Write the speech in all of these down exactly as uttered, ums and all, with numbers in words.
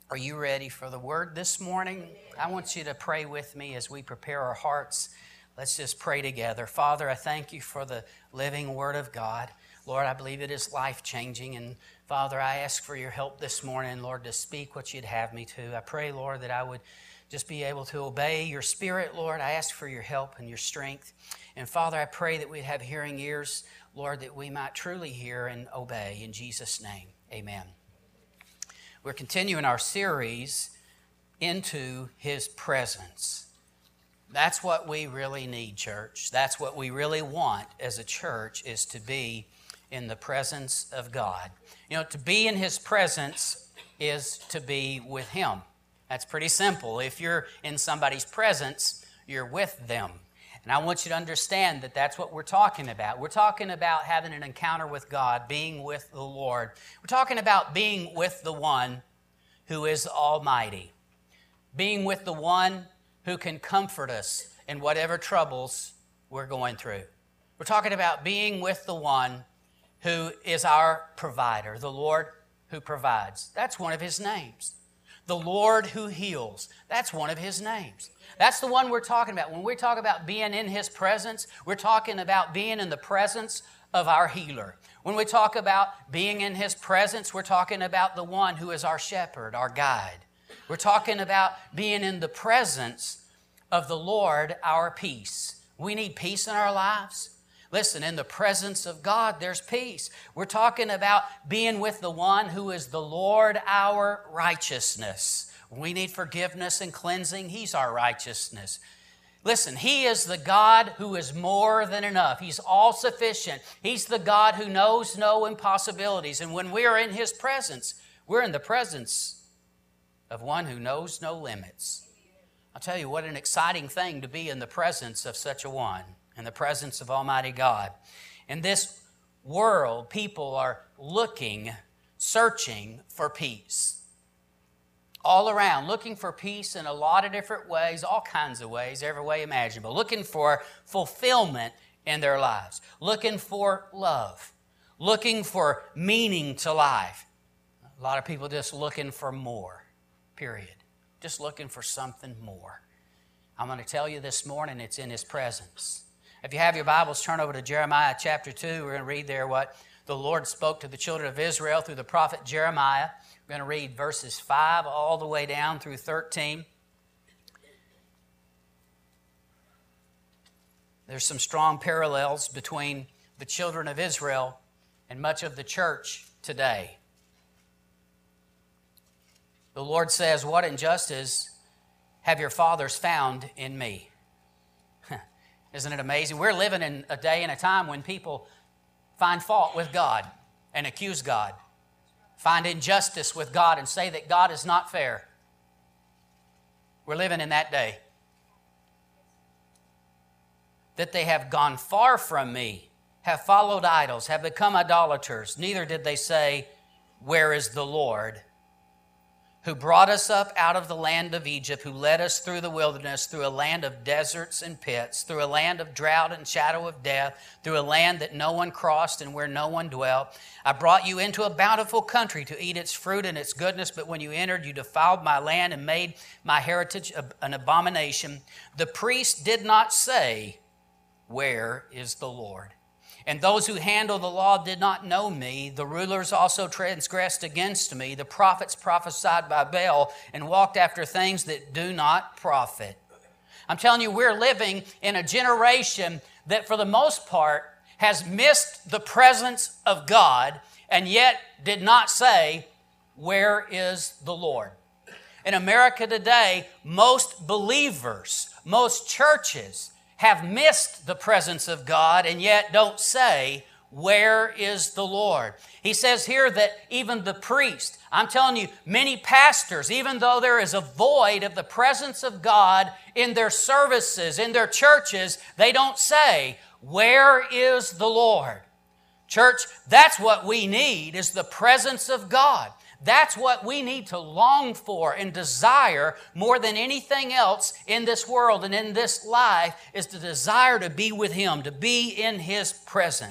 Are you ready for the word this morning? I want you to pray with me as we prepare our hearts. Let's just pray together. Father, I thank you for the living word of God. Lord, I believe it is life-changing. And Father, I ask for your help this morning, Lord, to speak what you'd have me to. I pray, Lord, that I would just be able to obey your spirit, Lord. I ask for your help and your strength. And Father, I pray that we'd have hearing ears, Lord, that we might truly hear and obey. In Jesus' name, amen. We're continuing our series into His presence. That's what we really need, church. That's what we really want as a church, is to be in the presence of God. You know, to be in His presence is to be with Him. That's pretty simple. If you're in somebody's presence, you're with them. And I want you to understand that that's what we're talking about. We're talking about having an encounter with God, being with the Lord. We're talking about being with the one who is almighty, being with the one who can comfort us in whatever troubles we're going through. We're talking about being with the one who is our provider, the Lord who provides. That's one of His names. The Lord who heals. That's one of His names. That's the one we're talking about. When we talk about being in His presence, we're talking about being in the presence of our healer. When we talk about being in His presence, we're talking about the one who is our shepherd, our guide. We're talking about being in the presence of the Lord, our peace. We need peace in our lives. Listen, in the presence of God, there's peace. We're talking about being with the one who is the Lord, our righteousness. We need forgiveness and cleansing. He's our righteousness. Listen, He is the God who is more than enough. He's all-sufficient. He's the God who knows no impossibilities. And when we are in His presence, we're in the presence of one who knows no limits. I'll tell you what an exciting thing to be in the presence of such a one, in the presence of Almighty God. In this world, people are looking, searching for peace. All around, looking for peace in a lot of different ways, all kinds of ways, every way imaginable. Looking for fulfillment in their lives. Looking for love. Looking for meaning to life. A lot of people just looking for more, period. Just looking for something more. I'm going to tell you this morning, it's in His presence. If you have your Bibles, turn over to Jeremiah chapter two. We're going to read there what the Lord spoke to the children of Israel through the prophet Jeremiah. We're going to read verses five all the way down through thirteen. There's some strong parallels between the children of Israel and much of the church today. The Lord says, "What injustice have your fathers found in me?" Isn't it amazing? We're living in a day and a time when people find fault with God and accuse God. Find injustice with God and say that God is not fair. We're living in that day. That they have gone far from me, have followed idols, have become idolaters. Neither did they say, "Where is the Lord?" Who brought us up out of the land of Egypt, who led us through the wilderness, through a land of deserts and pits, through a land of drought and shadow of death, through a land that no one crossed and where no one dwelt. I brought you into a bountiful country to eat its fruit and its goodness, but when you entered, you defiled my land and made my heritage an abomination. The priest did not say, "Where is the Lord?" And those who handle the law did not know me. The rulers also transgressed against me. The prophets prophesied by Baal and walked after things that do not profit. I'm telling you, we're living in a generation that for the most part has missed the presence of God and yet did not say, "Where is the Lord?" In America today, most believers, most churches have missed the presence of God and yet don't say, "Where is the Lord?" He says here that even the priest, I'm telling you, many pastors, even though there is a void of the presence of God in their services, in their churches, they don't say, "Where is the Lord?" Church, that's what we need, is the presence of God. That's what we need to long for and desire more than anything else in this world and in this life, is to desire to be with Him, to be in His presence.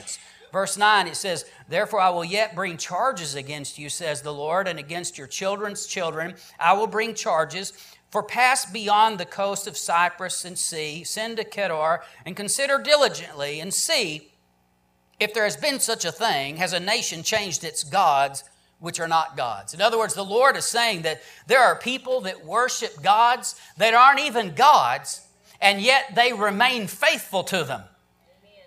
Verse nine, it says, therefore I will yet bring charges against you, says the Lord, and against your children's children I will bring charges. For pass beyond the coast of Cyprus and see, send to Kedar, and consider diligently, and see if there has been such a thing, has a nation changed its gods, which are not gods. In other words, the Lord is saying that there are people that worship gods that aren't even gods, and yet they remain faithful to them. Amen.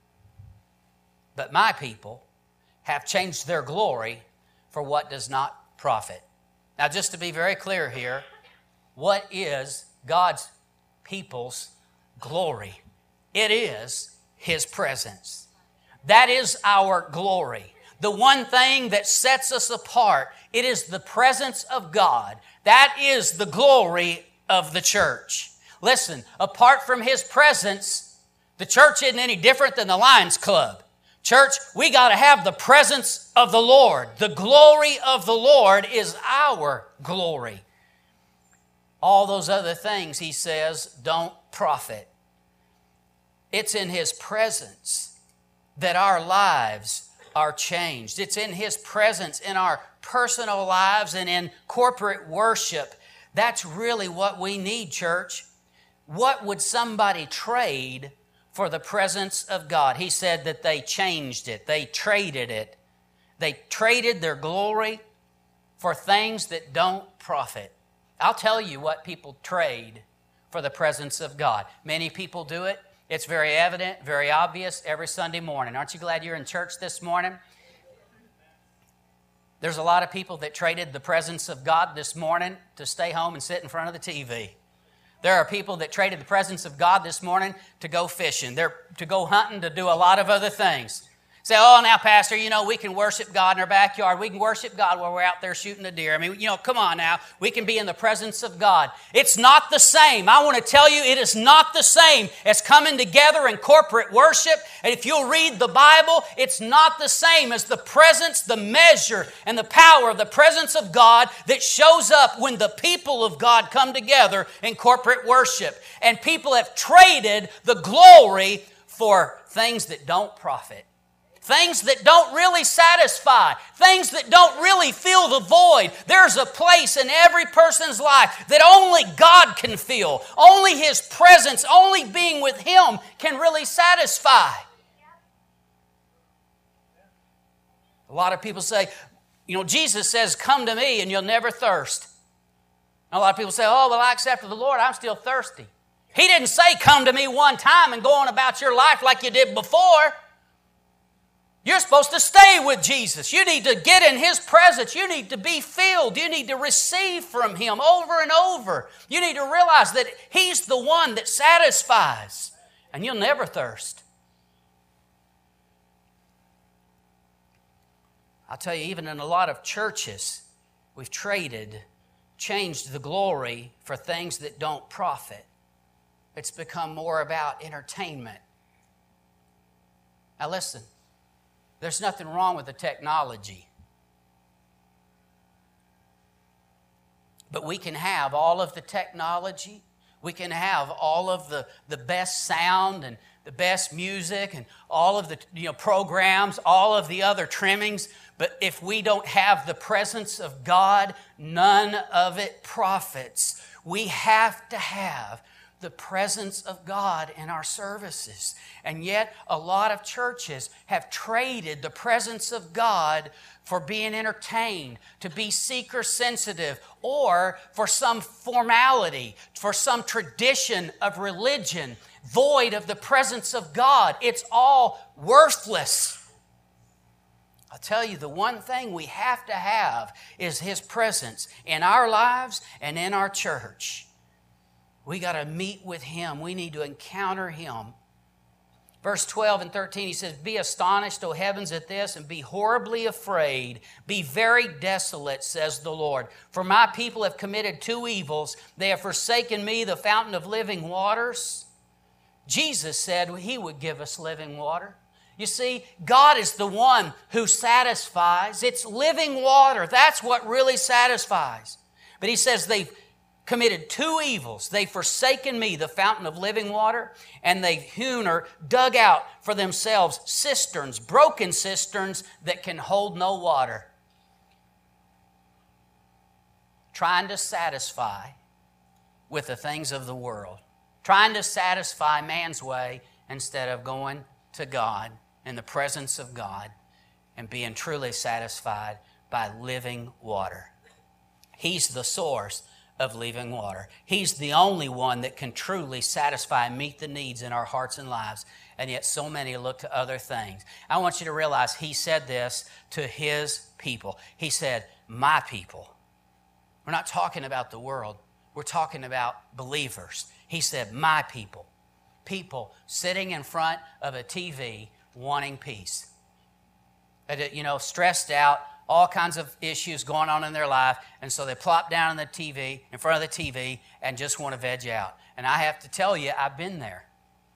But my people have changed their glory for what does not profit. Now, just to be very clear here, what is God's people's glory? It is His presence. That is our glory. The one thing that sets us apart, it is the presence of God. That is the glory of the church. Listen, apart from His presence, the church isn't any different than the Lions Club. Church, we got to have the presence of the Lord. The glory of the Lord is our glory. All those other things, He says, don't profit. It's in His presence that our lives are changed. It's in His presence in our personal lives and in corporate worship. That's really what we need, church. What would somebody trade for the presence of God? He said that they changed it. They traded it. They traded their glory for things that don't profit. I'll tell you what people trade for the presence of God. Many people do it. It's very evident, very obvious every Sunday morning. Aren't you glad you're in church this morning? There's a lot of people that traded the presence of God this morning to stay home and sit in front of the T V. There are people that traded the presence of God this morning to go fishing. They're to go hunting, to do a lot of other things. Say, oh, now, Pastor, you know, we can worship God in our backyard. We can worship God while we're out there shooting a deer. I mean, you know, come on now. We can be in the presence of God. It's not the same. I want to tell you, it is not the same as coming together in corporate worship. And if you'll read the Bible, it's not the same as the presence, the measure, and the power of the presence of God that shows up when the people of God come together in corporate worship. And people have traded the glory for things that don't profit. Things that don't really satisfy. Things that don't really fill the void. There's a place in every person's life that only God can fill. Only His presence, only being with Him can really satisfy. A lot of people say, you know, Jesus says, come to me and you'll never thirst. And a lot of people say, oh, well, I accepted the Lord. I'm still thirsty. He didn't say, come to me one time and go on about your life like you did before. You're supposed to stay with Jesus. You need to get in His presence. You need to be filled. You need to receive from Him over and over. You need to realize that He's the one that satisfies, and you'll never thirst. I'll tell you, even in a lot of churches, we've traded, changed the glory for things that don't profit. It's become more about entertainment. Now listen. There's nothing wrong with the technology. But we can have all of the technology. We can have all of the, the best sound and the best music and all of the you know, programs, all of the other trimmings. But if we don't have the presence of God, none of it profits. We have to have the presence of God in our services. And yet a lot of churches have traded the presence of God for being entertained, to be seeker sensitive, or for some formality, for some tradition of religion, void of the presence of God. It's all worthless. I'll tell you, the one thing we have to have is His presence in our lives and in our church. We got to meet with Him. We need to encounter Him. Verse twelve and thirteen, He says, be astonished, O heavens, at this, and be horribly afraid. Be very desolate, says the Lord. For my people have committed two evils. They have forsaken me, the fountain of living waters. Jesus said He would give us living water. You see, God is the one who satisfies. It's living water. That's what really satisfies. But He says they've committed two evils. They've forsaken me, the fountain of living water, and they've hewn or dug out for themselves cisterns, broken cisterns that can hold no water, trying to satisfy with the things of the world, trying to satisfy man's way instead of going to God in the presence of God and being truly satisfied by living water. He's the source of living water. He's the only one that can truly satisfy and meet the needs in our hearts and lives. And yet so many look to other things. I want you to realize he said this to his people. He said, my people. We're not talking about the world. We're talking about believers. He said, my people. People sitting in front of a T V wanting peace. You know, stressed out, all kinds of issues going on in their life, and so they plop down on the T V, in front of the T V, and just want to veg out. And I have to tell you, I've been there.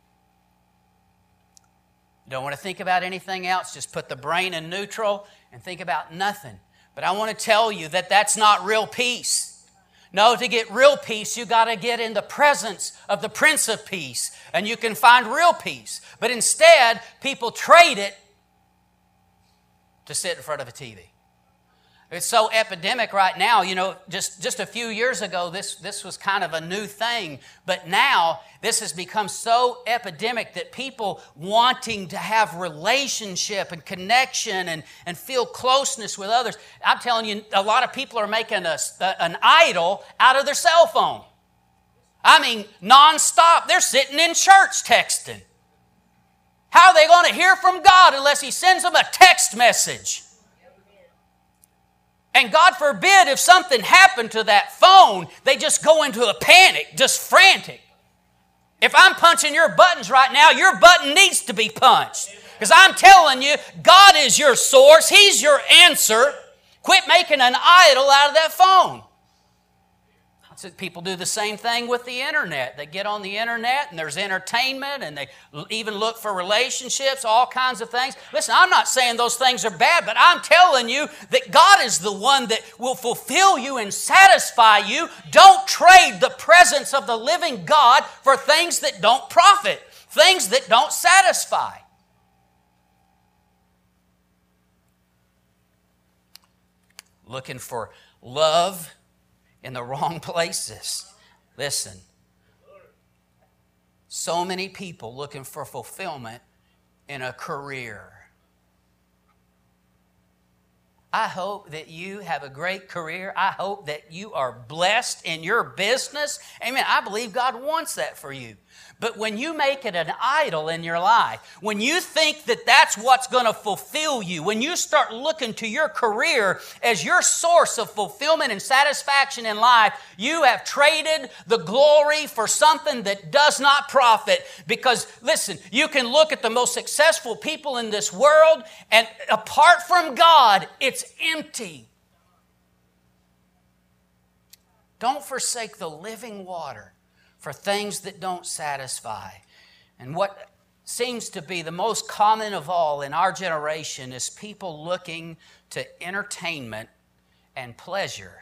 Don't want to think about anything else. Just put the brain in neutral and think about nothing. But I want to tell you that that's not real peace. No, to get real peace, you got to get in the presence of the Prince of Peace, and you can find real peace. But instead, people trade it to sit in front of a T V. It's so epidemic right now. You know, just, just a few years ago, this, this was kind of a new thing. But now, this has become so epidemic that people wanting to have relationship and connection and, and feel closeness with others. I'm telling you, a lot of people are making a, an idol out of their cell phone. I mean, nonstop. They're sitting in church texting. How are they going to hear from God unless He sends them a text message? And God forbid if something happened to that phone, they just go into a panic, just frantic. If I'm punching your buttons right now, your button needs to be punched. Because I'm telling you, God is your source. He's your answer. Quit making an idol out of that phone. People do the same thing with the internet. They get on the internet and there's entertainment and they even look for relationships, all kinds of things. Listen, I'm not saying those things are bad, but I'm telling you that God is the one that will fulfill you and satisfy you. Don't trade the presence of the living God for things that don't profit, things that don't satisfy. Looking for love in the wrong places. Listen, so many people looking for fulfillment in a career. I hope that you have a great career. I hope that you are blessed in your business. Amen. I believe God wants that for you. But when you make it an idol in your life, when you think that that's what's going to fulfill you, when you start looking to your career as your source of fulfillment and satisfaction in life, you have traded the glory for something that does not profit. Because, listen, you can look at the most successful people in this world, and apart from God, it's empty. Don't forsake the living water for things that don't satisfy. And what seems to be the most common of all in our generation is people looking to entertainment and pleasure.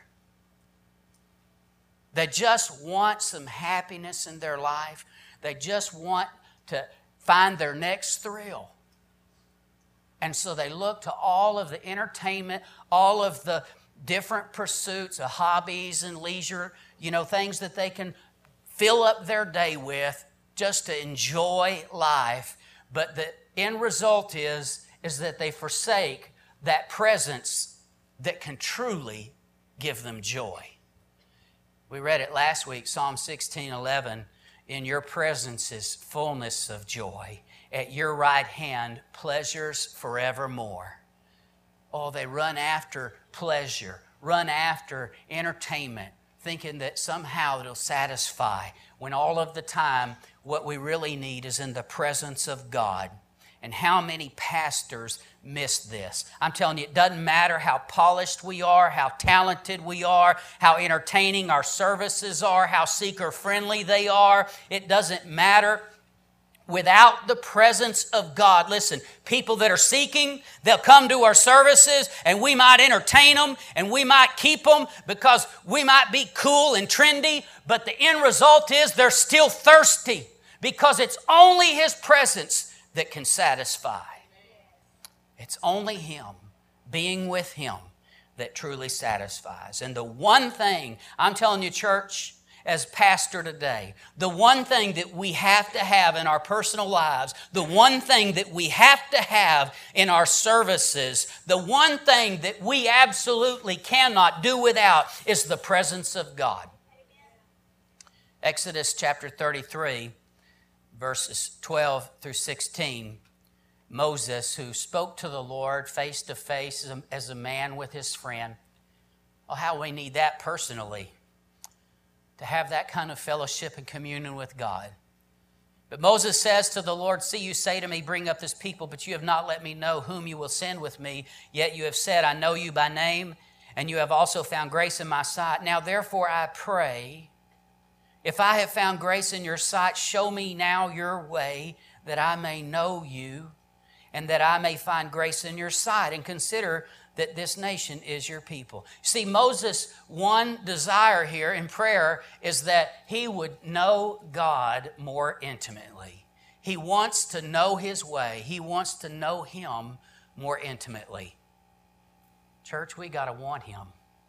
They just want some happiness in their life. They just want to find their next thrill. And so they look to all of the entertainment, all of the different pursuits of hobbies and leisure, you know, things that they can fill up their day with just to enjoy life. But the end result is, is that they forsake that presence that can truly give them joy. We read it last week, Psalm sixteen eleven. In your presence is fullness of joy. At your right hand, pleasures forevermore. Oh, they run after pleasure, run after entertainment, thinking that somehow it'll satisfy, when all of the time what we really need is in the presence of God. And how many pastors miss this? I'm telling you, it doesn't matter how polished we are, how talented we are, how entertaining our services are, how seeker-friendly they are. It doesn't matter without the presence of God. Listen, people that are seeking, they'll come to our services and we might entertain them and we might keep them because we might be cool and trendy, but the end result is they're still thirsty because it's only His presence that can satisfy. It's only Him, being with Him, that truly satisfies. And the one thing, I'm telling you, church, as pastor today, the one thing that we have to have in our personal lives, the one thing that we have to have in our services, the one thing that we absolutely cannot do without is the presence of God. Exodus chapter thirty-three, verses twelve through sixteen. Moses, who spoke to the Lord face to face as a man with his friend. Oh, how we need that personally, to have that kind of fellowship and communion with God. But Moses says to the Lord, see, you say to me, bring up this people, but you have not let me know whom you will send with me. Yet you have said, I know you by name, and you have also found grace in my sight. Now therefore I pray, if I have found grace in your sight, show me now your way, that I may know you, and that I may find grace in your sight. And consider that this nation is your people. See, Moses' one desire here in prayer is that he would know God more intimately. He wants to know His way. He wants to know Him more intimately. Church, we got to want Him.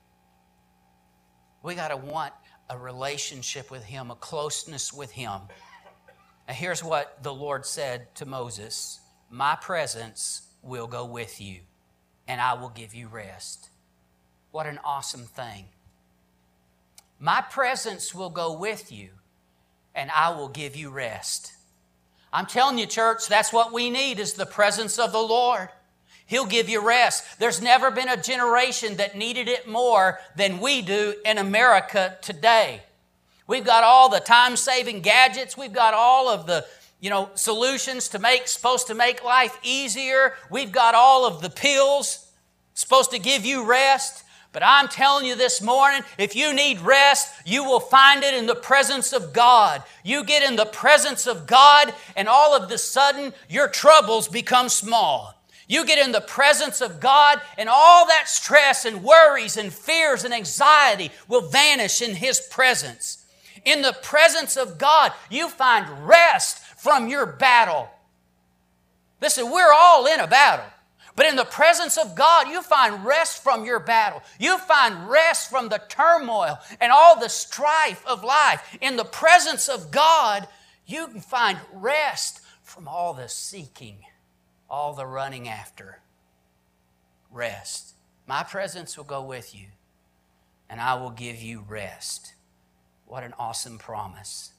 We got to want a relationship with Him, a closeness with Him. Now, here's what the Lord said to Moses. My presence will go with you, and I will give you rest. What an awesome thing. My presence will go with you, and I will give you rest. I'm telling you, church, that's what we need is the presence of the Lord. He'll give you rest. There's never been a generation that needed it more than we do in America today. We've got all the time-saving gadgets. We've got all of the You know, solutions to make, supposed to make life easier. We've got all of the pills supposed to give you rest. But I'm telling you this morning, if you need rest, you will find it in the presence of God. You get in the presence of God, and all of a sudden, your troubles become small. You get in the presence of God, and all that stress and worries and fears and anxiety will vanish in His presence. In the presence of God, you find rest from your battle. Listen, we're all in a battle. But in the presence of God, you find rest from your battle. You find rest from the turmoil and all the strife of life. In the presence of God, you can find rest from all the seeking, all the running after. Rest. My presence will go with you, and I will give you rest. What an awesome promise.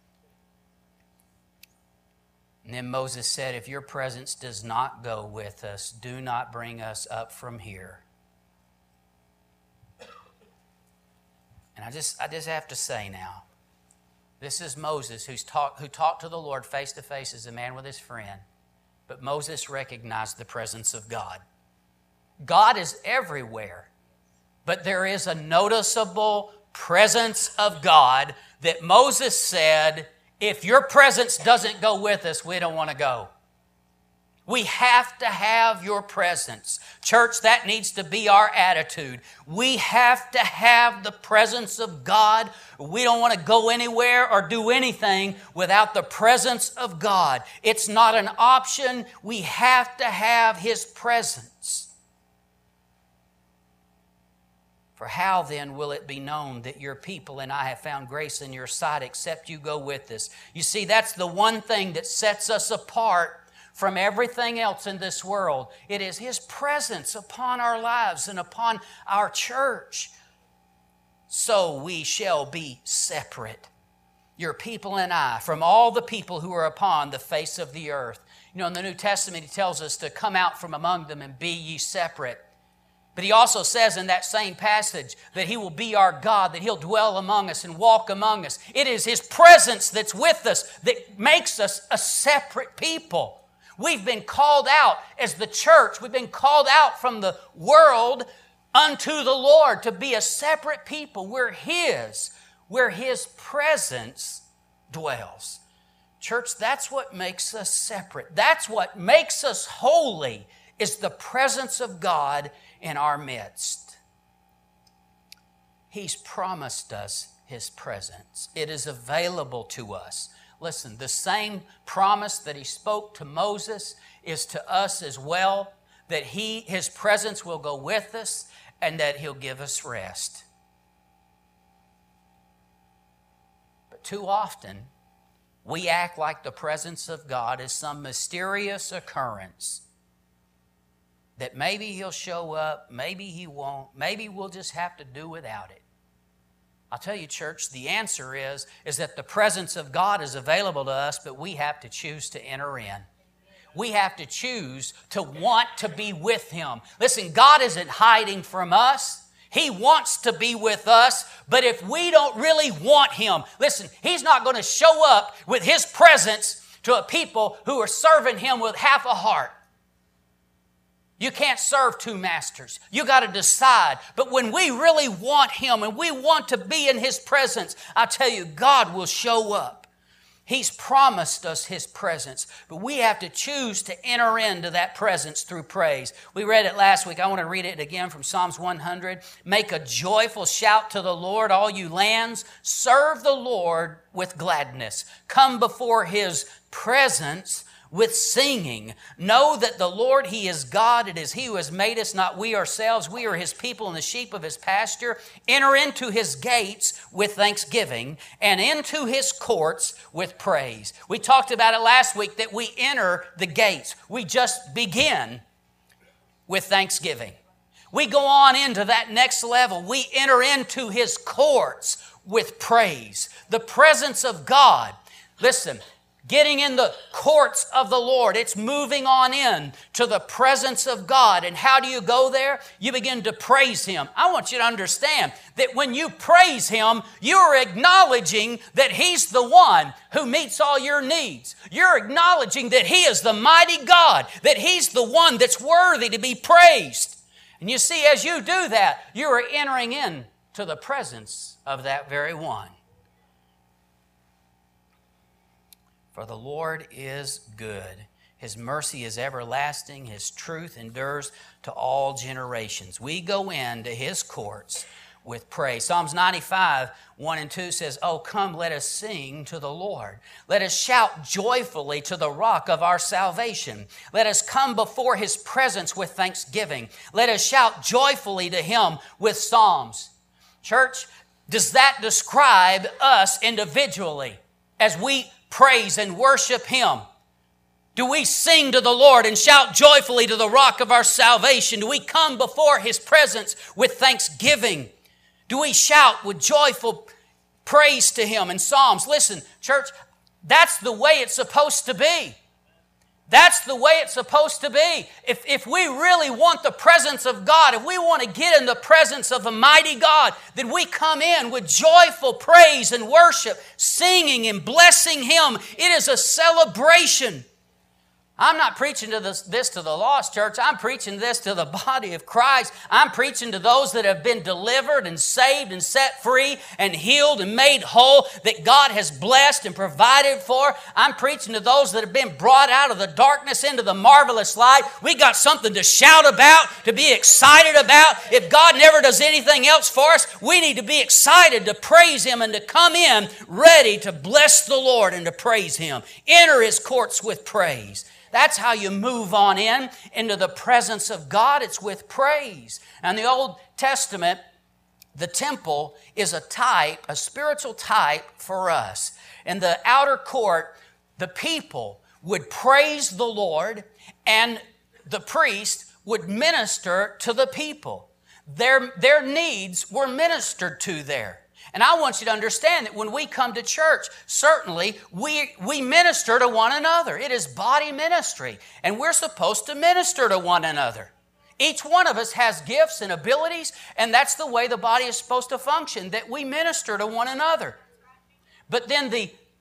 And then Moses said, if your presence does not go with us, do not bring us up from here. And I just, I just have to say now, this is Moses who's talk, who talked to the Lord face to face as a man with his friend. But Moses recognized the presence of God. God is everywhere, but there is a noticeable presence of God that Moses said, if your presence doesn't go with us, we don't want to go. We have to have your presence. Church, that needs to be our attitude. We have to have the presence of God. We don't want to go anywhere or do anything without the presence of God. It's not an option. We have to have His presence. For how then will it be known that your people and I have found grace in your sight except you go with us? You see, that's the one thing that sets us apart from everything else in this world. It is His presence upon our lives and upon our church. So we shall be separate, your people and I, from all the people who are upon the face of the earth. You know, in the New Testament, He tells us to come out from among them and be ye separate. But He also says in that same passage that He will be our God, that He'll dwell among us and walk among us. It is His presence that's with us that makes us a separate people. We've been called out as the church. We've been called out from the world unto the Lord to be a separate people. We're His, where His presence dwells. Church, that's what makes us separate. That's what makes us holy, is the presence of God in our midst. He's promised us His presence. It is available to us. Listen, the same promise that He spoke to Moses is to us as well, that He, His presence will go with us and that He'll give us rest. But too often, we act like the presence of God is some mysterious occurrence, that maybe He'll show up, maybe He won't, maybe we'll just have to do without it. I'll tell you, church, the answer is, is that the presence of God is available to us, but we have to choose to enter in. We have to choose to want to be with Him. Listen, God isn't hiding from us. He wants to be with us, but if we don't really want Him, listen, He's not going to show up with His presence to a people who are serving Him with half a heart. You can't serve two masters. You got to decide. But when we really want Him and we want to be in His presence, I tell you, God will show up. He's promised us His presence, but we have to choose to enter into that presence through praise. We read it last week. I want to read it again from Psalms one hundred. Make a joyful shout to the Lord, all you lands. Serve the Lord with gladness. Come before His presence with singing. Know that the Lord, He is God. It is He who has made us, not we ourselves. We are His people and the sheep of His pasture. Enter into His gates with thanksgiving and into His courts with praise. We talked about it last week that we enter the gates. We just begin with thanksgiving. We go on into that next level. We enter into His courts with praise. The presence of God. Listen, getting in the courts of the Lord. It's moving on in to the presence of God. And how do you go there? You begin to praise Him. I want you to understand that when you praise Him, you're acknowledging that He's the one who meets all your needs. You're acknowledging that He is the mighty God, that He's the one that's worthy to be praised. And you see, as you do that, you are entering in to the presence of that very one. For the Lord is good. His mercy is everlasting. His truth endures to all generations. We go into His courts with praise. Psalms ninety-five, one and two says, Oh, come, let us sing to the Lord. Let us shout joyfully to the rock of our salvation. Let us come before His presence with thanksgiving. Let us shout joyfully to Him with psalms. Church, does that describe us individually as we praise and worship Him? Do we sing to the Lord and shout joyfully to the rock of our salvation? Do we come before His presence with thanksgiving? Do we shout with joyful praise to Him in psalms? Listen, church, that's the way it's supposed to be. That's the way it's supposed to be. If, if we really want the presence of God, if we want to get in the presence of a mighty God, then we come in with joyful praise and worship, singing and blessing Him. It is a celebration. I'm not preaching to this, this to the lost church. I'm preaching this to the body of Christ. I'm preaching to those that have been delivered and saved and set free and healed and made whole, that God has blessed and provided for. I'm preaching to those that have been brought out of the darkness into the marvelous light. We got something to shout about, to be excited about. If God never does anything else for us, we need to be excited to praise Him and to come in ready to bless the Lord and to praise Him. Enter His courts with praise. That's how you move on in into the presence of God. It's with praise. And the Old Testament, the temple is a type, a spiritual type for us. In the outer court, the people would praise the Lord and the priest would minister to the people. Their, their needs were ministered to there. And I want you to understand that when we come to church, certainly we, we minister to one another. It is body ministry, and we're supposed to minister to one another. Each one of us has gifts and abilities, and that's the way the body is supposed to function, that we minister to one another. But then the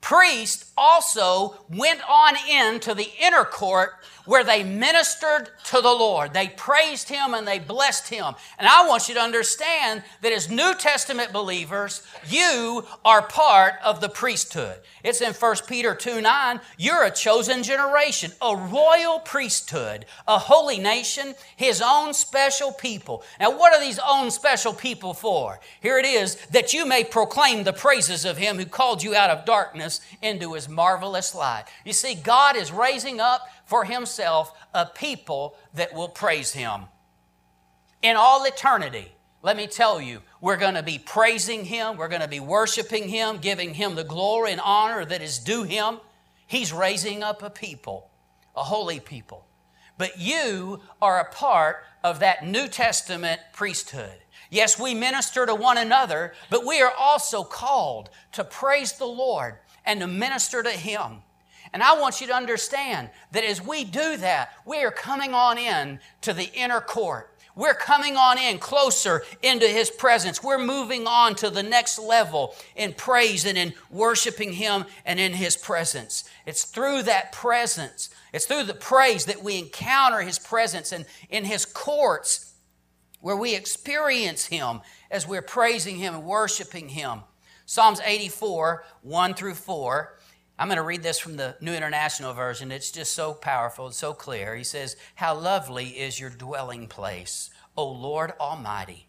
priests also went on into the inner court where they ministered to the Lord. They praised Him and they blessed Him. And I want you to understand that as New Testament believers, you are part of the priesthood. It's in First Peter two nine. You're a chosen generation, a royal priesthood, a holy nation, His own special people. Now, what are these own special people for? Here it is, that you may proclaim the praises of Him who called you out of darkness into His marvelous light. You see, God is raising up for Himself a people that will praise Him. In all eternity, let me tell you, we're going to be praising Him. We're going to be worshiping Him, giving Him the glory and honor that is due Him. He's raising up a people, a holy people. But you are a part of that New Testament priesthood. Yes, we minister to one another, but we are also called to praise the Lord and to minister to Him. And I want you to understand that as we do that, we are coming on in to the inner court. We're coming on in closer into His presence. We're moving on to the next level in praise and in worshiping Him and in His presence. It's through that presence, it's through the praise that we encounter His presence, and in His courts where we experience Him as we're praising Him and worshiping Him. Psalms eighty-four, one through four. I'm going to read this from the New International Version. It's just so powerful and so clear. He says, "How lovely is your dwelling place, O Lord Almighty."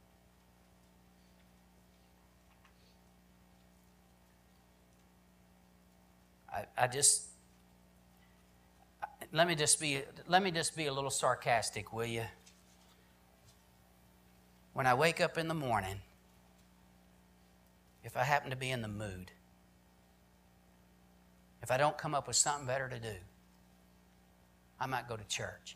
I, I just, let me just be, let me just be a little sarcastic, will you? When I wake up in the morning, if I happen to be in the mood, if I don't come up with something better to do, I might go to church.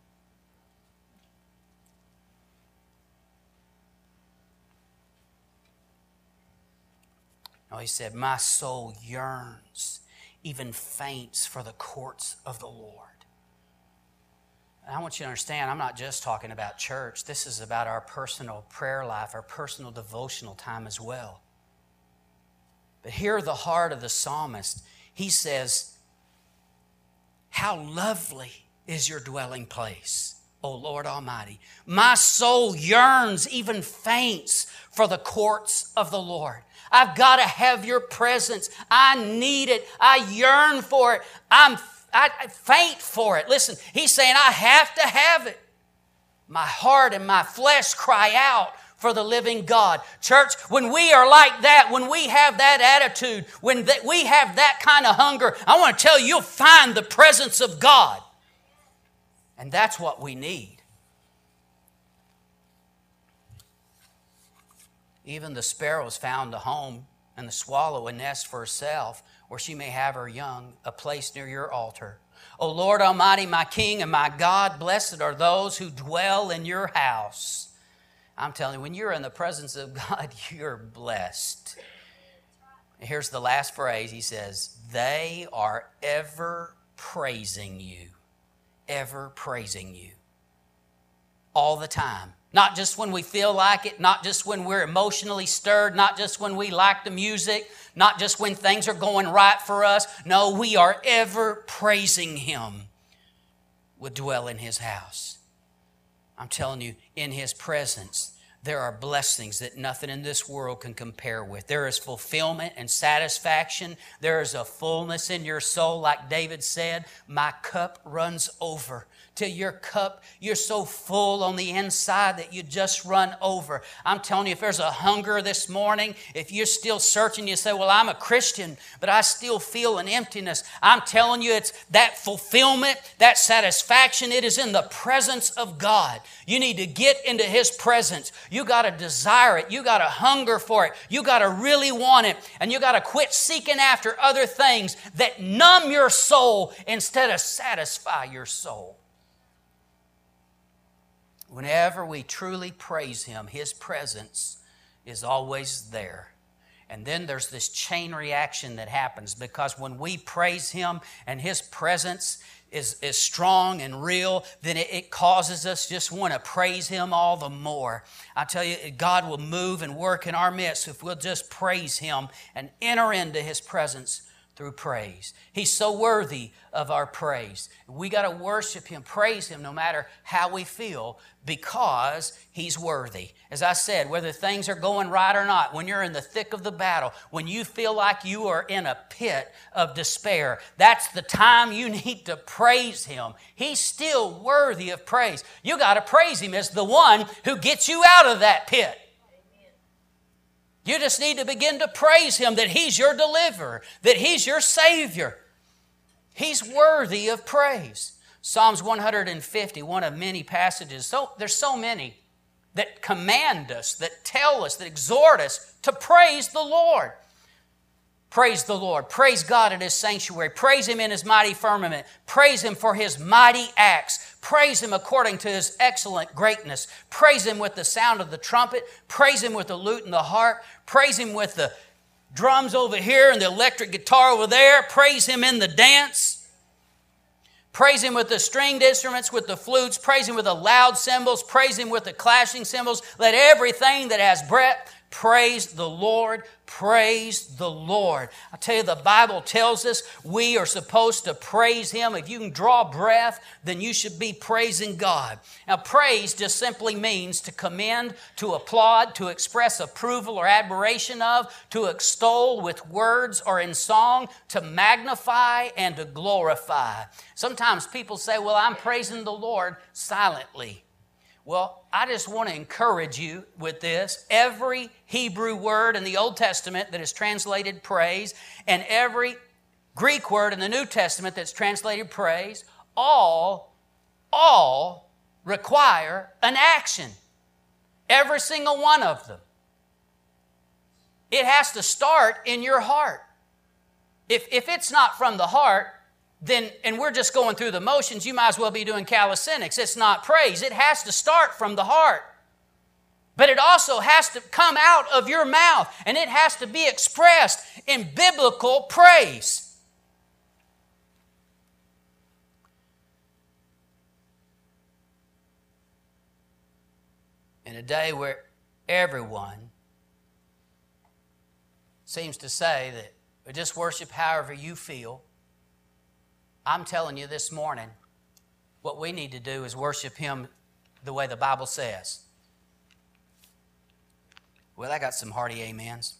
No, he said, "My soul yearns, even faints for the courts of the Lord." And I want you to understand, I'm not just talking about church. This is about our personal prayer life, our personal devotional time as well. But hear the heart of the psalmist. He says, "How lovely is your dwelling place, O Lord Almighty. My soul yearns, even faints for the courts of the Lord." I've got to have your presence. I need it. I yearn for it. I'm, I, I faint for it. Listen, he's saying I have to have it. My heart and my flesh cry out for the living God. Church, when we are like that, when we have that attitude, when that we have that kind of hunger, I want to tell you, you'll find the presence of God. And that's what we need. Even the sparrows found a home, and the swallow a nest for herself, where she may have her young, a place near your altar. O Lord Almighty, my King and my God, blessed are those who dwell in your house. I'm telling you, when you're in the presence of God, you're blessed. Here's the last phrase. He says, "They are ever praising you." Ever praising you. All the time. Not just when we feel like it, not just when we're emotionally stirred, not just when we like the music, not just when things are going right for us. No, we are ever praising Him. We dwell in His house. I'm telling you, in His presence, there are blessings that nothing in this world can compare with. There is fulfillment and satisfaction. There is a fullness in your soul, like David said, "My cup runs over." Till your cup, you're so full on the inside that you just run over. I'm telling you, if there's a hunger this morning, if you're still searching, you say, "Well, I'm a Christian, but I still feel an emptiness." I'm telling you, it's that fulfillment, that satisfaction, it is in the presence of God. You need to get into His presence. You got to desire it. You got to hunger for it. You got to really want it. And you got to quit seeking after other things that numb your soul instead of satisfy your soul. Whenever we truly praise Him, His presence is always there. And then there's this chain reaction that happens, because when we praise Him and His presence is, is strong and real, then it, it causes us just want to praise Him all the more. I tell you, God will move and work in our midst if we'll just praise Him and enter into His presence through praise. He's so worthy of our praise. We got to worship Him, praise Him no matter how we feel, because He's worthy. As I said, whether things are going right or not, when you're in the thick of the battle, when you feel like you are in a pit of despair, that's the time you need to praise Him. He's still worthy of praise. You got to praise Him as the one who gets you out of that pit. You just need to begin to praise Him that He's your deliverer, that He's your Savior. He's worthy of praise. Psalms one fifty, one of many passages. So there's so many that command us, that tell us, that exhort us to praise the Lord. Praise the Lord. Praise God in His sanctuary. Praise Him in His mighty firmament. Praise Him for His mighty acts. Praise Him according to His excellent greatness. Praise Him with the sound of the trumpet. Praise Him with the lute and the harp. Praise Him with the drums over here and the electric guitar over there. Praise Him in the dance. Praise Him with the stringed instruments, with the flutes. Praise Him with the loud cymbals. Praise Him with the clashing cymbals. Let everything that has breath praise the Lord. Praise the Lord. I tell you, the Bible tells us we are supposed to praise Him. If you can draw breath, then you should be praising God. Now, praise just simply means to commend, to applaud, to express approval or admiration of, to extol with words or in song, to magnify and to glorify. Sometimes people say, well, I'm praising the Lord silently. Well, I just want to encourage you with this. Every Hebrew word in the Old Testament that is translated praise, and every Greek word in the New Testament that's translated praise, all, all require an action. Every single one of them. It has to start in your heart. If, if it's not from the heart, then, and we're just going through the motions, you might as well be doing calisthenics. It's not praise. It has to start from the heart. But it also has to come out of your mouth, and it has to be expressed in biblical praise. In a day where everyone seems to say that just worship however you feel, I'm telling you this morning, what we need to do is worship Him the way the Bible says. Well, I got some hearty amens.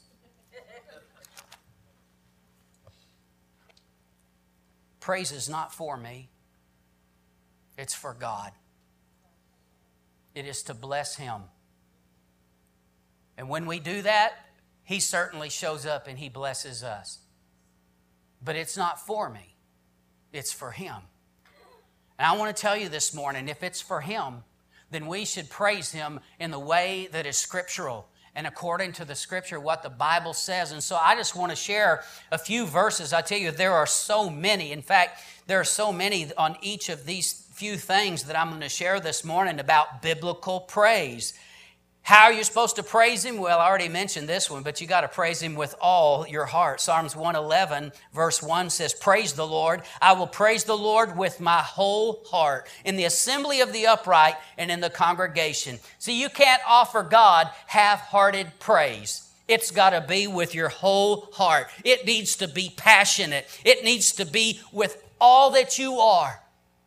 Praise is not for me. It's for God. It is to bless Him. And when we do that, He certainly shows up and He blesses us. But it's not for me. It's for Him. And I want to tell you this morning, if it's for Him, then we should praise Him in the way that is scriptural and according to the Scripture, what the Bible says. And so I just want to share a few verses. I tell you, there are so many. In fact, there are so many on each of these few things that I'm going to share this morning about biblical praise. How are you supposed to praise Him? Well, I already mentioned this one, but you got to praise Him with all your heart. Psalms one eleven verse one says, praise the Lord. I will praise the Lord with my whole heart in the assembly of the upright and in the congregation. See, you can't offer God half-hearted praise. It's got to be with your whole heart. It needs to be passionate. It needs to be with all that you are.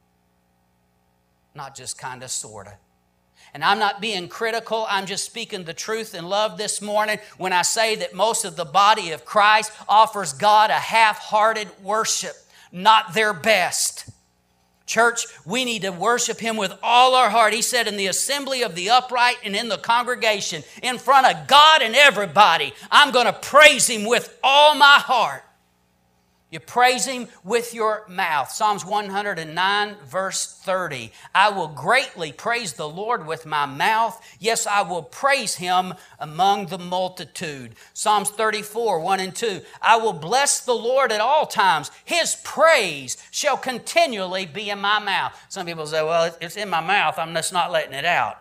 Not just kind of, sort of. And I'm not being critical. I'm just speaking the truth in love this morning when I say that most of the body of Christ offers God a half-hearted worship, not their best. Church, we need to worship Him with all our heart. He said in the assembly of the upright and in the congregation, in front of God and everybody, I'm going to praise Him with all my heart. You praise Him with your mouth. Psalms one oh nine, verse thirty. I will greatly praise the Lord with my mouth. Yes, I will praise Him among the multitude. Psalms thirty-four, one and two. I will bless the Lord at all times. His praise shall continually be in my mouth. Some people say, well, it's in my mouth. I'm just not letting it out.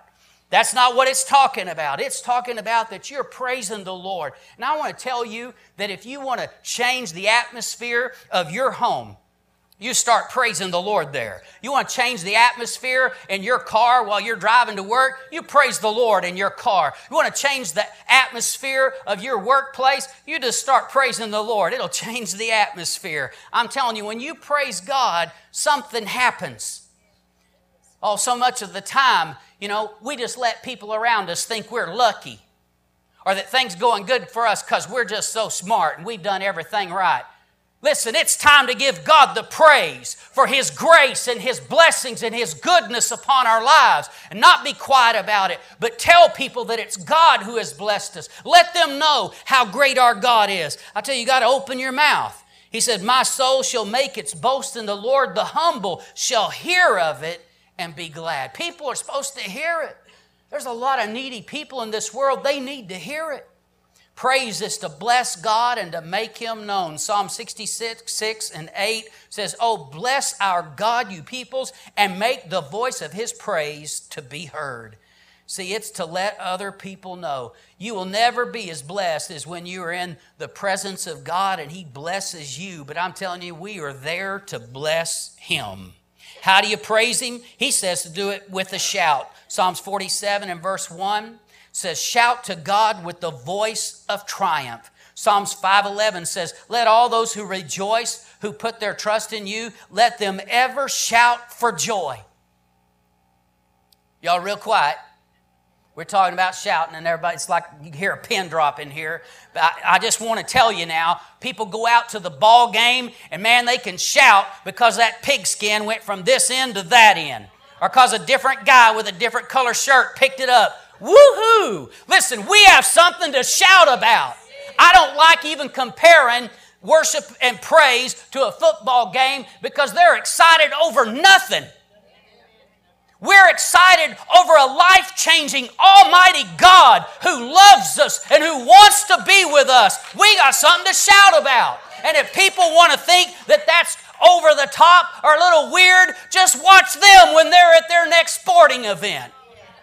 That's not what it's talking about. It's talking about that you're praising the Lord. And I want to tell you that if you want to change the atmosphere of your home, you start praising the Lord there. You want to change the atmosphere in your car while you're driving to work? You praise the Lord in your car. You want to change the atmosphere of your workplace? You just start praising the Lord. It'll change the atmosphere. I'm telling you, when you praise God, something happens. Oh, so much of the time, you know, we just let people around us think we're lucky or that things going good for us because we're just so smart and we've done everything right. Listen, it's time to give God the praise for His grace and His blessings and His goodness upon our lives and not be quiet about it, but tell people that it's God who has blessed us. Let them know how great our God is. I tell you, you got to open your mouth. He said, my soul shall make its boast in the Lord. The humble shall hear of it and be glad. People are supposed to hear it. There's a lot of needy people in this world. They need to hear it. Praise is to bless God and to make Him known. Psalm sixty-six, six and eight says, oh, bless our God, you peoples, and make the voice of His praise to be heard. See, it's to let other people know. You will never be as blessed as when you are in the presence of God and He blesses you. But I'm telling you, we are there to bless Him. How do you praise Him? He says to do it with a shout. Psalms forty-seven and verse one says, shout to God with the voice of triumph. Psalms five eleven says, let all those who rejoice, who put their trust in you, let them ever shout for joy. Y'all real quiet. We're talking about shouting and everybody, it's like you hear a pin drop in here. But I, I just want to tell you now, people go out to the ball game and man, they can shout because that pigskin went from this end to that end. Or because a different guy with a different color shirt picked it up. Woohoo! Listen, we have something to shout about. I don't like even comparing worship and praise to a football game because they're excited over nothing. We're excited over a life-changing, almighty God who loves us and who wants to be with us. We got something to shout about. And if people want to think that that's over the top or a little weird, just watch them when they're at their next sporting event.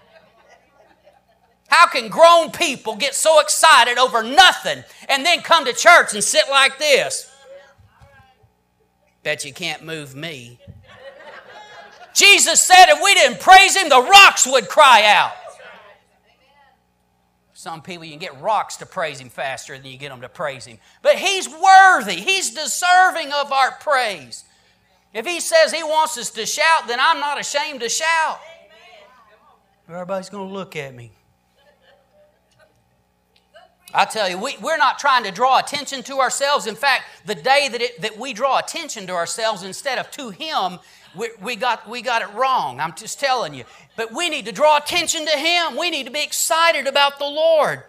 How can grown people get so excited over nothing and then come to church and sit like this? Bet you can't move me. Jesus said if we didn't praise Him, the rocks would cry out. Some people, you can get rocks to praise Him faster than you get them to praise Him. But He's worthy. He's deserving of our praise. If He says He wants us to shout, then I'm not ashamed to shout. Everybody's going to look at me. I tell you, we, we're not trying to draw attention to ourselves. In fact, the day that, it, that we draw attention to ourselves instead of to Him, we, we, got, we got it wrong. I'm just telling you. But we need to draw attention to Him. We need to be excited about the Lord.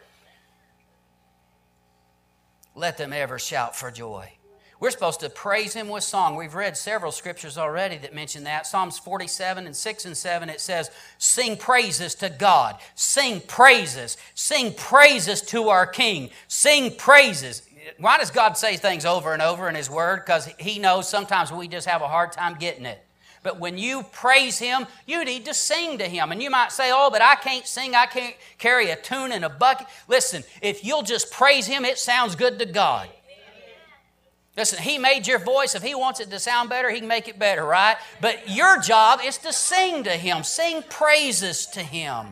Let them ever shout for joy. We're supposed to praise Him with song. We've read several scriptures already that mention that. Psalms forty-seven and six and seven, it says, sing praises to God. Sing praises. Sing praises to our King. Sing praises. Why does God say things over and over in His Word? Because He knows sometimes we just have a hard time getting it. But when you praise Him, you need to sing to Him. And you might say, oh, but I can't sing. I can't carry a tune in a bucket. Listen, if you'll just praise Him, it sounds good to God. Listen, He made your voice. If He wants it to sound better, He can make it better, right? But your job is to sing to Him. Sing praises to Him.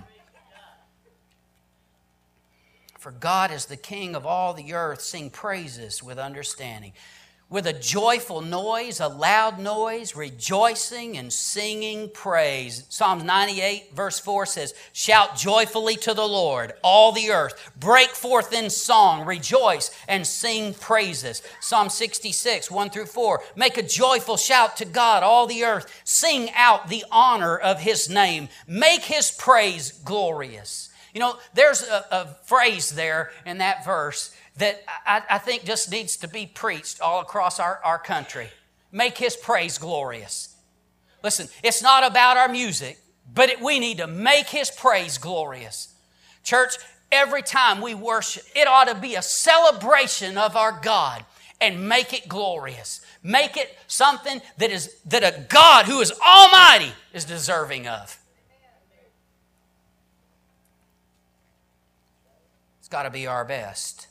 For God is the King of all the earth. Sing praises with understanding. With a joyful noise, a loud noise, rejoicing and singing praise. Psalms ninety-eight verse four says, shout joyfully to the Lord, all the earth. Break forth in song, rejoice and sing praises. Psalm sixty-six, one through four, make a joyful shout to God, all the earth. Sing out the honor of His name. Make His praise glorious. You know, there's a, a phrase there in that verse that I, I think just needs to be preached all across our, our country. Make His praise glorious. Listen, it's not about our music, but it, we need to make His praise glorious. Church, every time we worship, it ought to be a celebration of our God and make it glorious. Make it something that is that a God who is almighty is deserving of. It's got to be our best.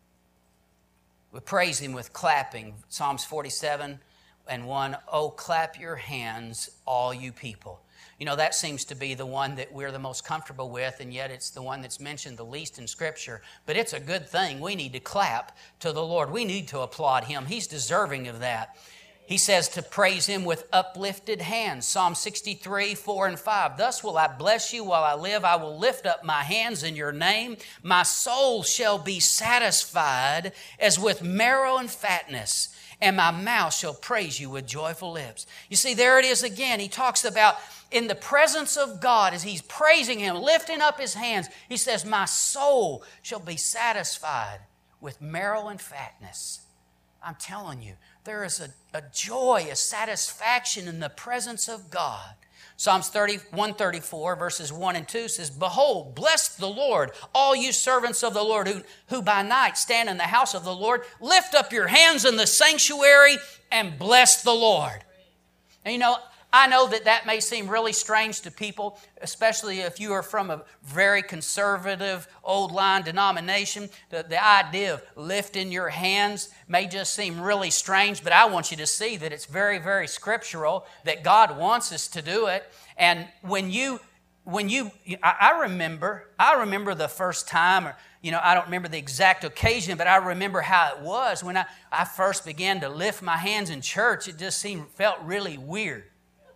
We praise Him with clapping. Psalms forty-seven and one, oh, clap your hands, all you people. You know, that seems to be the one that we're the most comfortable with, and yet it's the one that's mentioned the least in Scripture. But it's a good thing. We need to clap to the Lord. We need to applaud Him. He's deserving of that. He says to praise Him with uplifted hands. Psalm sixty-three, four and five. Thus will I bless you while I live. I will lift up my hands in your name. My soul shall be satisfied as with marrow and fatness, and my mouth shall praise you with joyful lips. You see, there it is again. He talks about in the presence of God, as he's praising Him, lifting up his hands, he says, my soul shall be satisfied with marrow and fatness. I'm telling you, there is a, a joy, a satisfaction in the presence of God. Psalms thirty, one thirty-four, verses one and two says, behold, bless the Lord, all you servants of the Lord, who, who by night stand in the house of the Lord. Lift up your hands in the sanctuary and bless the Lord. And you know, I know that that may seem really strange to people, especially if you are from a very conservative, old-line denomination. The, the idea of lifting your hands may just seem really strange, but I want you to see that it's very, very scriptural, that God wants us to do it. And when you, when you, I, I remember, I remember the first time, or you know, I don't remember the exact occasion, but I remember how it was when I, I first began to lift my hands in church. It just seemed, felt really weird.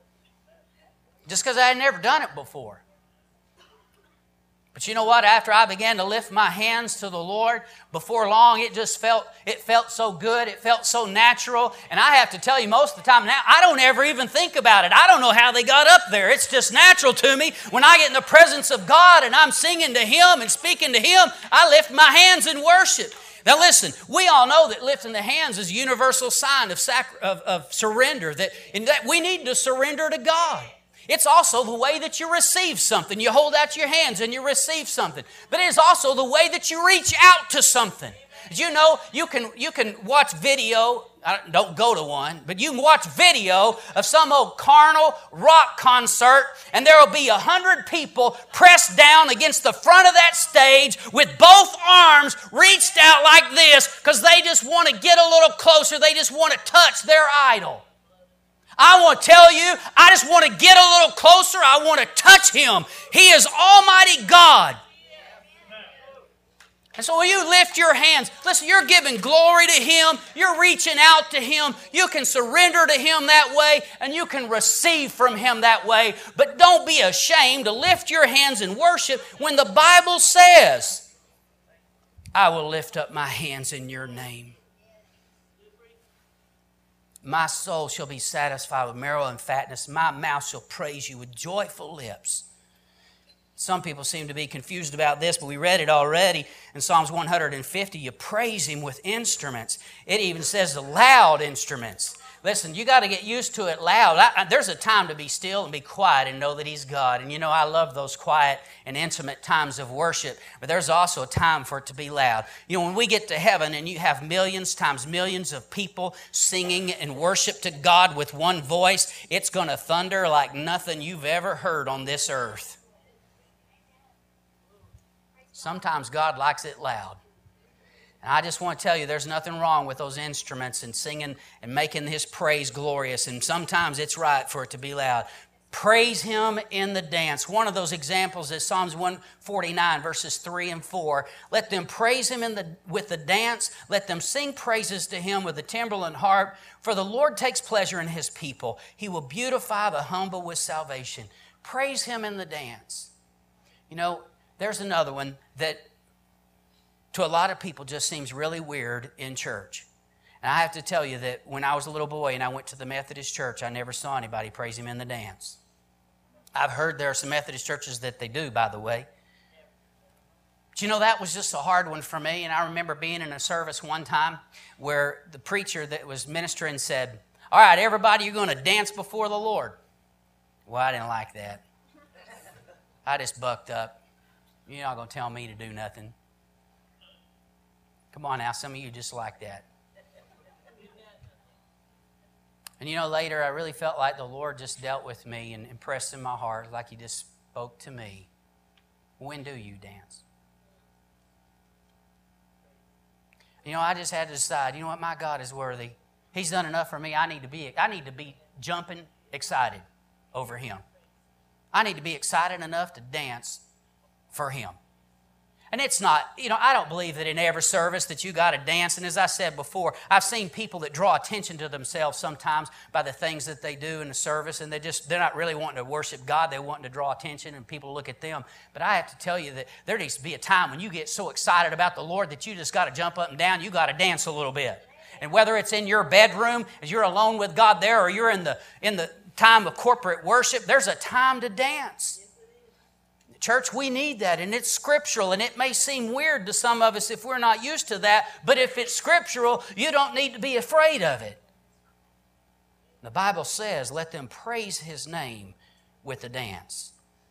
Just because I had never done it before. But you know what? After I began to lift my hands to the Lord, before long it just felt, it felt so good. It felt so natural. And I have to tell you, most of the time now, I don't ever even think about it. I don't know how they got up there. It's just natural to me. When I get in the presence of God and I'm singing to Him and speaking to Him, I lift my hands in worship. Now listen, we all know that lifting the hands is a universal sign of, sacri- of, of surrender, that, and that we need to surrender to God. It's also the way that you receive something. You hold out your hands and you receive something. But it is also the way that you reach out to something. You know, you can, you can watch video, don't go to one, but you can watch video of some old carnal rock concert, and there will be a hundred people pressed down against the front of that stage with both arms reached out like this because they just want to get a little closer. They just want to touch their idol. I want to tell you, I just want to get a little closer. I want to touch Him. He is Almighty God. And so when you lift your hands, listen, you're giving glory to Him. You're reaching out to Him. You can surrender to Him that way, and you can receive from Him that way. But don't be ashamed to lift your hands in worship when the Bible says, I will lift up my hands in your name. My soul shall be satisfied with marrow and fatness. My mouth shall praise you with joyful lips. Some people seem to be confused about this, but we read it already in Psalms one hundred fifty. You praise Him with instruments. It even says the loud instruments. Listen, you got to get used to it loud. I, I, there's a time to be still and be quiet and know that He's God. And you know, I love those quiet and intimate times of worship. But there's also a time for it to be loud. You know, when we get to heaven and you have millions times millions of people singing and worship to God with one voice, it's going to thunder like nothing you've ever heard on this earth. Sometimes God likes it loud. And I just want to tell you, there's nothing wrong with those instruments and singing and making His praise glorious. And sometimes it's right for it to be loud. Praise Him in the dance. One of those examples is Psalms one forty-nine, verses three and four. Let them praise Him in the, with the dance. Let them sing praises to Him with the timbrel and harp. For the Lord takes pleasure in His people. He will beautify the humble with salvation. Praise Him in the dance. You know, there's another one that to a lot of people just seems really weird in church. And I have to tell you that when I was a little boy and I went to the Methodist church, I never saw anybody praise Him in the dance. I've heard there are some Methodist churches that they do, by the way. But you know, that was just a hard one for me. And I remember being in a service one time where the preacher that was ministering said, all right, everybody, you're going to dance before the Lord. Well, I didn't like that. I just bucked up. You're not going to tell me to do nothing. Come on now, some of you just like that. And you know, later I really felt like the Lord just dealt with me and impressed in my heart like He just spoke to me. When do you dance? You know, I just had to decide, you know what, my God is worthy. He's done enough for me. I need to be, I need to be jumping excited over Him. I need to be excited enough to dance for Him. And it's not, you know, I don't believe that in every service that you got to dance. And as I said before, I've seen people that draw attention to themselves sometimes by the things that they do in the service, and they just, they're not really wanting to worship God. They're wanting to draw attention and people look at them. But I have to tell you that there needs to be a time when you get so excited about the Lord that you just got to jump up and down. You got to dance a little bit. And whether it's in your bedroom, as you're alone with God there, or you're in the in the time of corporate worship, there's a time to dance. Church, we need that, and it's scriptural, and it may seem weird to some of us if we're not used to that, but if it's scriptural, you don't need to be afraid of it. The Bible says, let them praise His name with a dance.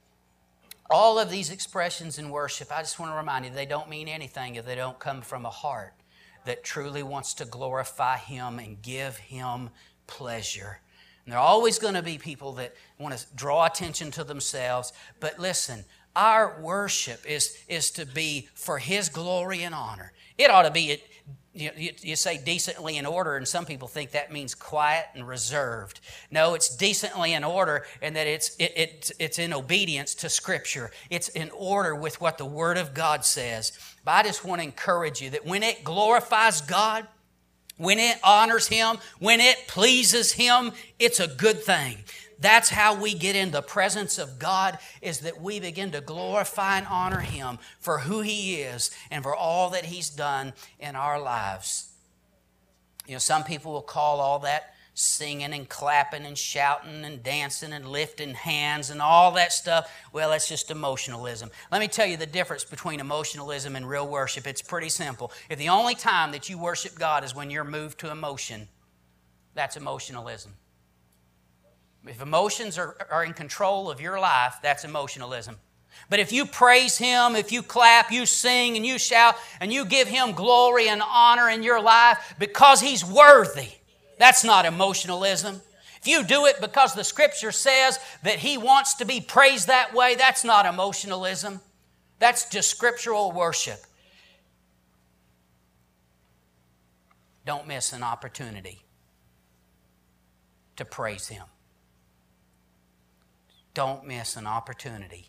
All of these expressions in worship, I just want to remind you, they don't mean anything if they don't come from a heart that truly wants to glorify Him and give Him pleasure. And there are always going to be people that want to draw attention to themselves. But listen, our worship is, is to be for His glory and honor. It ought to be, you, you, you say decently in order, and some people think that means quiet and reserved. No, it's decently in order, and that it's, it, it, it's in obedience to Scripture. It's in order with what the Word of God says. But I just want to encourage you that when it glorifies God, when it honors Him, when it pleases Him, it's a good thing. That's how we get in the presence of God, is that we begin to glorify and honor Him for who He is and for all that He's done in our lives. You know, some people will call all that singing and clapping and shouting and dancing and lifting hands and all that stuff, well, that's just emotionalism. Let me tell you the difference between emotionalism and real worship. It's pretty simple. If the only time that you worship God is when you're moved to emotion, that's emotionalism. If emotions are, are in control of your life, that's emotionalism. But if you praise Him, if you clap, you sing and you shout, and you give Him glory and honor in your life because He's worthy, that's not emotionalism. If you do it because the Scripture says that He wants to be praised that way, that's not emotionalism. That's just scriptural worship. Don't miss an opportunity to praise Him. Don't miss an opportunity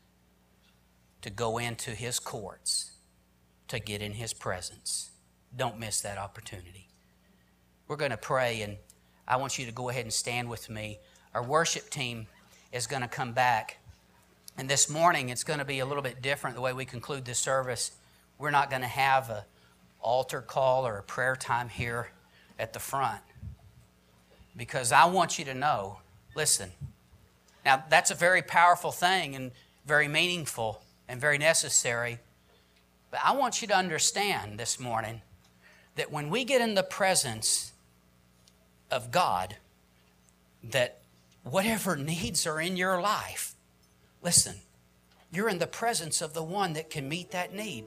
to go into His courts, to get in His presence. Don't miss that opportunity. We're going to pray, and I want you to go ahead and stand with me. Our worship team is going to come back. And this morning, it's going to be a little bit different the way we conclude this service. We're not going to have an altar call or a prayer time here at the front, because I want you to know, listen, now that's a very powerful thing and very meaningful and very necessary, but I want you to understand this morning that when we get in the presence of God, that whatever needs are in your life, listen, you're in the presence of the one that can meet that need.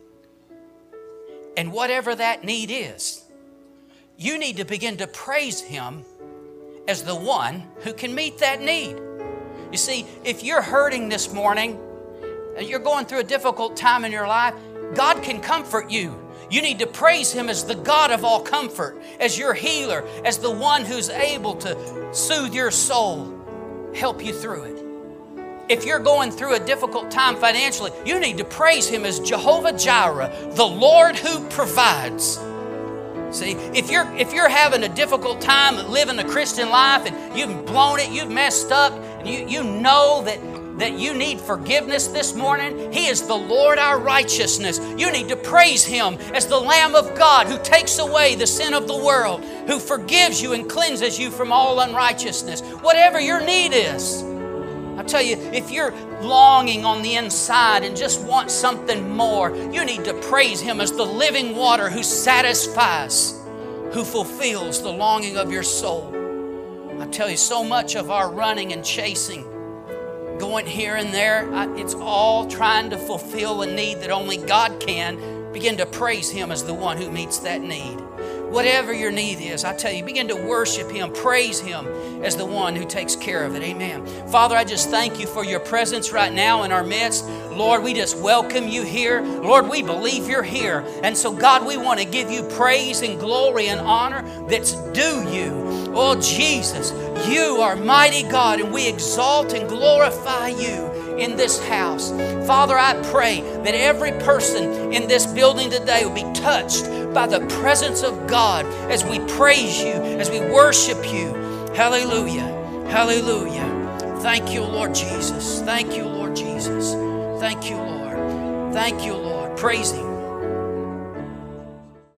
And whatever that need is, you need to begin to praise Him as the one who can meet that need. You see, if you're hurting this morning, and you're going through a difficult time in your life, God can comfort you. You need to praise Him as the God of all comfort, as your healer, as the one who's able to soothe your soul, help you through it. If you're going through a difficult time financially, you need to praise Him as Jehovah Jireh, the Lord who provides. See, if you're if you're having a difficult time living a Christian life and you've blown it, you've messed up, and you, you know that that you need forgiveness this morning, He is the Lord our righteousness. You need to praise Him as the Lamb of God who takes away the sin of the world, who forgives you and cleanses you from all unrighteousness. Whatever your need is, I tell you, if you're longing on the inside and just want something more, you need to praise Him as the living water who satisfies, who fulfills the longing of your soul. I tell you, so much of our running and chasing, going here and there, it's all trying to fulfill a need that only God can. Begin to praise Him as the one who meets that need. Whatever your need is, I tell you, begin to worship Him, praise Him as the one who takes care of it. Amen. Father, I just thank You for Your presence right now in our midst. Lord, we just welcome you here. Lord, we believe you're here. And so, God, we want to give you praise and glory and honor that's due you. Oh, Jesus, you are mighty God, and we exalt and glorify you in this house. Father, I pray that every person in this building today will be touched by the presence of God as we praise you, as we worship you. Hallelujah. Hallelujah. Thank you, Lord Jesus. Thank you, Lord Jesus. Thank you, Lord. Thank you, Lord. Praise Him.